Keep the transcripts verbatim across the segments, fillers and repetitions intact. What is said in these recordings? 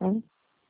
Não.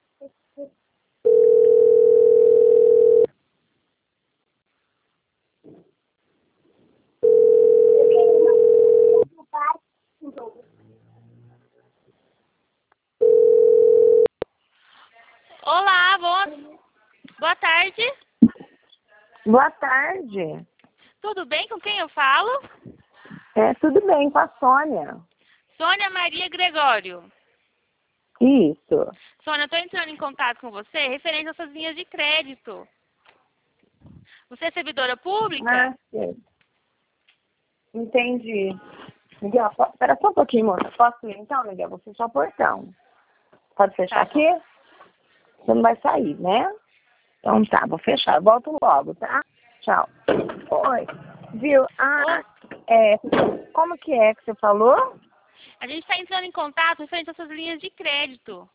Olá, boa, boa tarde. Boa tarde. Tudo bem? Com quem eu falo? É, tudo bem, com a Sônia. Sônia Maria Gregório. Isso. Sônia, eu estou entrando em contato com você referente às suas linhas de crédito. Você é servidora pública? Ah, sim. Entendi. Miguel, po- espera só um pouquinho, moça. Posso ir então, Miguel? Vou fechar o portão. Pode fechar Tá bom. aqui? Você não vai sair, né? Então tá, vou fechar. Eu volto logo, tá? Tchau. Oi. Viu? Ah, é. Como que é que você falou? A gente está entrando em contato referente às suas linhas de crédito.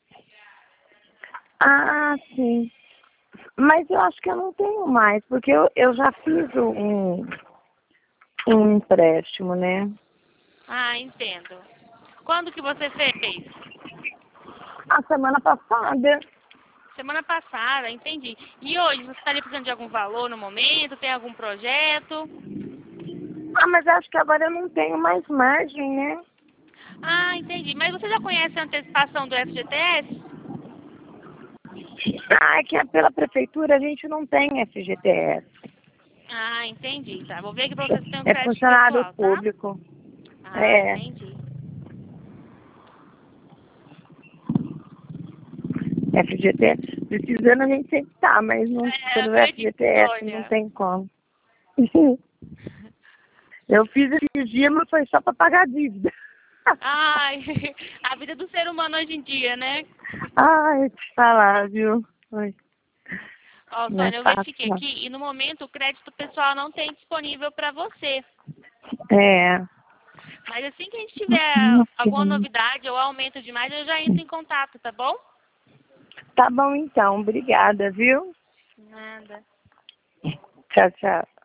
Ah, sim. Mas eu acho que eu não tenho mais, porque eu, eu já fiz um, um empréstimo, né? Ah, entendo. Quando que você fez? A semana passada. Semana passada, entendi. E hoje, você estaria precisando de algum valor no momento? Tem algum projeto? Ah, mas acho que agora eu não tenho mais margem, né? Ah, entendi. Mas você já conhece a antecipação do F G T S? Ah, é que pela prefeitura a gente não tem F G T S. Ah, entendi. Tá, vou ver aqui pra vocês se tem um É crédito funcionário pessoal, tá? público. Ah, É, entendi. F G T S. Precisando a gente sempre tá, mas não, É, pelo acredito, F G T S não Sônia. tem como. Eu fiz esse dia, mas foi só para pagar a dívida. Ai, a vida do ser humano hoje em dia, né? Ai, te falar, viu? Oi. Ó, Não é Sônia, eu fácil, verifiquei não. aqui e no momento o crédito pessoal não tem disponível para você. É. Mas assim que a gente tiver Não alguma tem. novidade ou aumento demais, eu já entro em contato, tá bom? Tá bom então, obrigada, viu? Nada. Tchau, tchau.